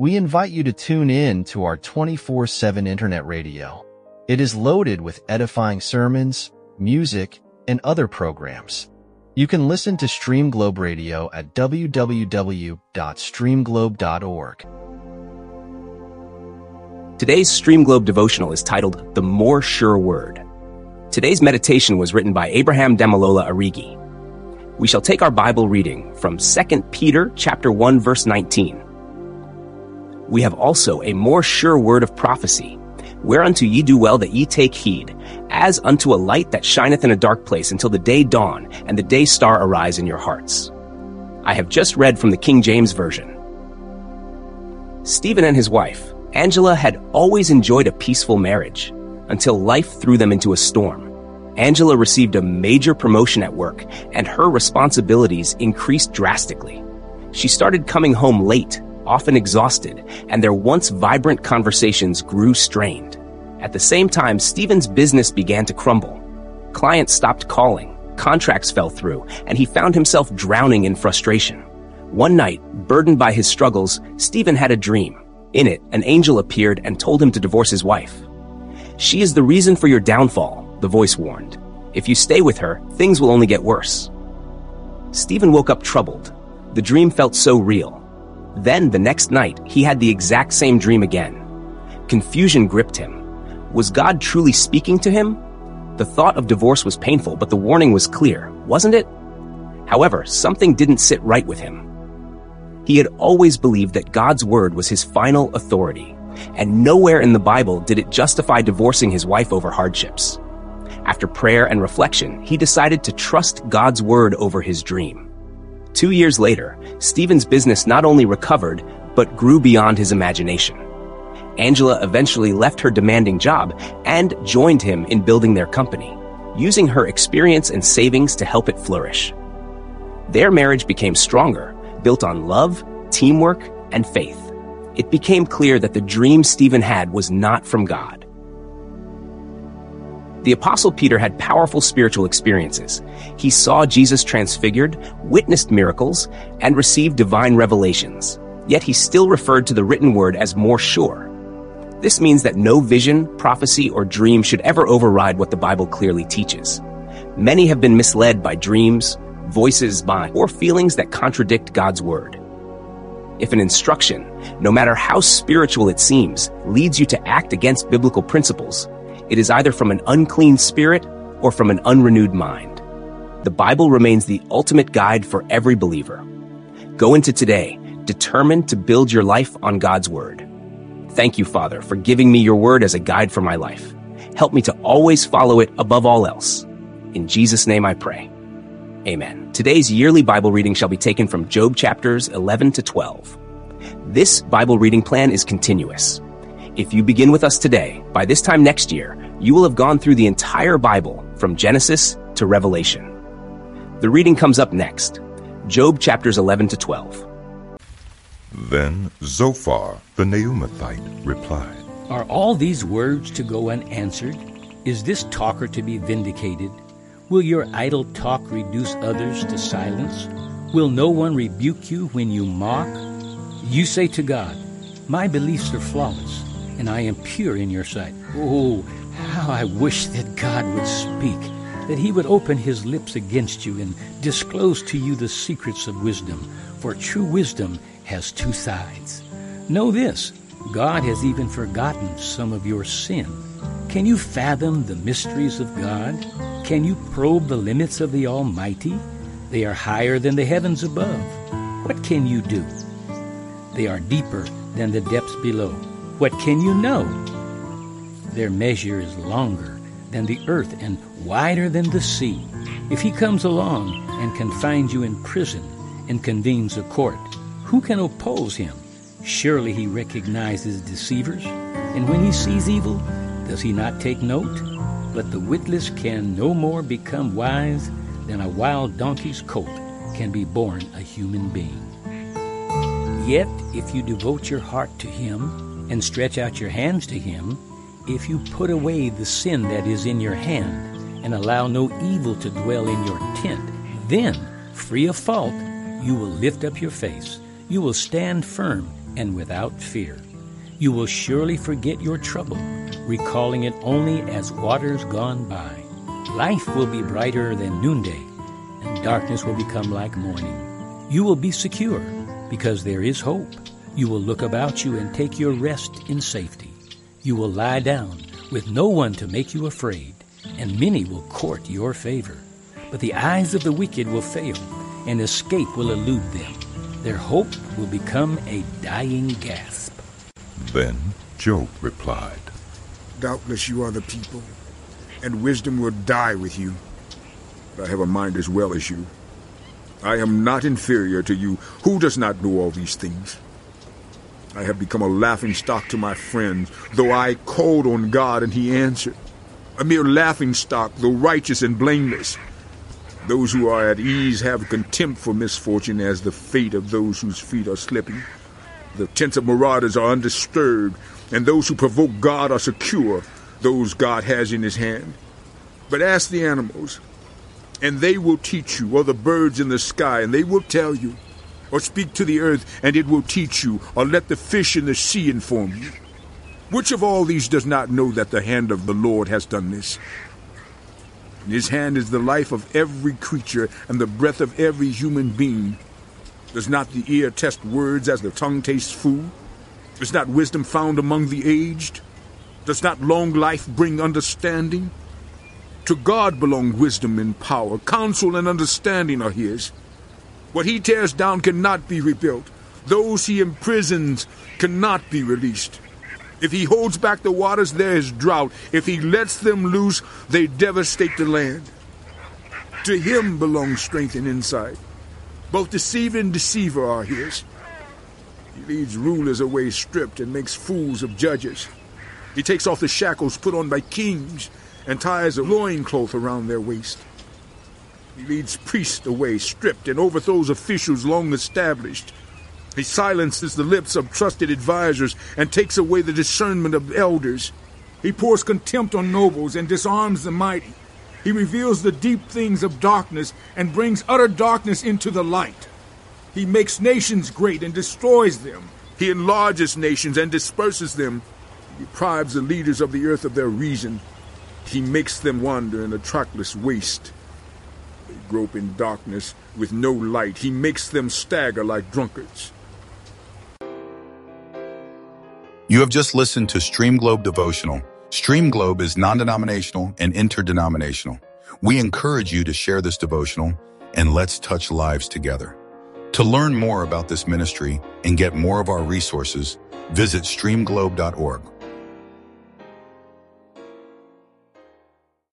We invite you to tune in to our 24/7 internet radio. It is loaded with edifying sermons, music, and other programs. You can listen to Stream Globe Radio at www.streamglobe.org. Today's Stream Globe devotional is titled The More Sure Word. Today's meditation was written by Abraham Damalola Arigi. We shall take our Bible reading from 2 Peter chapter 1, verse 19. We have also a more sure word of prophecy, whereunto ye do well that ye take heed, as unto a light that shineth in a dark place until the day dawn and the day star arise in your hearts. I have just read from the King James Version. Stephen and his wife, Angela, had always enjoyed a peaceful marriage until life threw them into a storm. Angela received a major promotion at work, and her responsibilities increased drastically. She started coming home late, often exhausted, and their once vibrant conversations grew strained. At the same time, Stephen's business began to crumble. Clients stopped calling, contracts fell through, and he found himself drowning in frustration. One night, burdened by his struggles, Stephen had a dream. In it, an angel appeared and told him to divorce his wife. "She is the reason for your downfall," the voice warned. "If you stay with her, things will only get worse." Stephen woke up troubled. The dream felt so real. Then, the next night, he had the exact same dream again. Confusion gripped him. Was God truly speaking to him? The thought of divorce was painful, but the warning was clear, wasn't it? However, something didn't sit right with him. He had always believed that God's word was his final authority, and nowhere in the Bible did it justify divorcing his wife over hardships. After prayer and reflection, he decided to trust God's word over his dream. 2 years later, Stephen's business not only recovered, but grew beyond his imagination. Angela eventually left her demanding job and joined him in building their company, using her experience and savings to help it flourish. Their marriage became stronger, built on love, teamwork, and faith. It became clear that the dream Stephen had was not from God. The Apostle Peter had powerful spiritual experiences. He saw Jesus transfigured, witnessed miracles, and received divine revelations. Yet he still referred to the written word as more sure. This means that no vision, prophecy, or dream should ever override what the Bible clearly teaches. Many have been misled by dreams, voices by, or feelings that contradict God's word. If an instruction, no matter how spiritual it seems, leads you to act against biblical principles, it is either from an unclean spirit or from an unrenewed mind. The Bible remains the ultimate guide for every believer. Go into today, determined to build your life on God's word. Thank you, Father, for giving me your word as a guide for my life. Help me to always follow it above all else. In Jesus' name I pray. Amen. Today's yearly Bible reading shall be taken from Job chapters 11 to 12. This Bible reading plan is continuous. If you begin with us today, by this time next year, you will have gone through the entire Bible from Genesis to Revelation. The reading comes up next. Job chapters 11 to 12. Then Zophar the Naamathite replied, Are all these words to go unanswered? Is this talker to be vindicated? Will your idle talk reduce others to silence? Will no one rebuke you when you mock? You say to God, My beliefs are flawless, and I am pure in your sight. Oh, how I wish that God would speak, that he would open his lips against you and disclose to you the secrets of wisdom, for true wisdom has two sides. Know this, God has even forgotten some of your sin. Can you fathom the mysteries of God? Can you probe the limits of the Almighty? They are higher than the heavens above. What can you do? They are deeper than the depths below. What can you know? Their measure is longer than the earth and wider than the sea. If he comes along and confines you in prison and convenes a court, who can oppose him? Surely he recognizes deceivers, and when he sees evil, does he not take note? But the witless can no more become wise than a wild donkey's colt can be born a human being. Yet if you devote your heart to him and stretch out your hands to him, if you put away the sin that is in your hand and allow no evil to dwell in your tent, then, free of fault, you will lift up your face. You will stand firm and without fear. You will surely forget your trouble, recalling it only as waters gone by. Life will be brighter than noonday, and darkness will become like morning. You will be secure, because there is hope. You will look about you and take your rest in safety. You will lie down with no one to make you afraid, and many will court your favor. But the eyes of the wicked will fail, and escape will elude them. Their hope will become a dying gasp. Then Job replied, Doubtless you are the people, and wisdom will die with you. But I have a mind as well as you. I am not inferior to you. Who does not know all these things? I have become a laughingstock to my friends, though I called on God and he answered. A mere laughingstock, though righteous and blameless. Those who are at ease have contempt for misfortune as the fate of those whose feet are slipping. The tents of marauders are undisturbed, and those who provoke God are secure, those God has in his hand. But ask the animals, and they will teach you, or the birds in the sky, and they will tell you. Or speak to the earth, and it will teach you, or let the fish in the sea inform you. Which of all these does not know that the hand of the Lord has done this? In his hand is the life of every creature, and the breath of every human being. Does not the ear test words as the tongue tastes food? Is not wisdom found among the aged? Does not long life bring understanding? To God belong wisdom and power. Counsel and understanding are his. What he tears down cannot be rebuilt. Those he imprisons cannot be released. If he holds back the waters, there is drought. If he lets them loose, they devastate the land. To him belongs strength and insight. Both deceiver and deceiver are his. He leads rulers away stripped and makes fools of judges. He takes off the shackles put on by kings and ties a loincloth around their waist. He leads priests away stripped and overthrows officials long established. He silences the lips of trusted advisors and takes away the discernment of elders. He pours contempt on nobles and disarms the mighty. He reveals the deep things of darkness and brings utter darkness into the light. He makes nations great and destroys them. He enlarges nations and disperses them. He deprives the leaders of the earth of their reason. He makes them wander in a trackless waste. They grope in darkness with no light. He makes them stagger like drunkards. You have just listened to Stream Globe Devotional. Stream Globe is non-denominational and interdenominational. We encourage you to share this devotional and let's touch lives together. To learn more about this ministry and get more of our resources, visit streamglobe.org.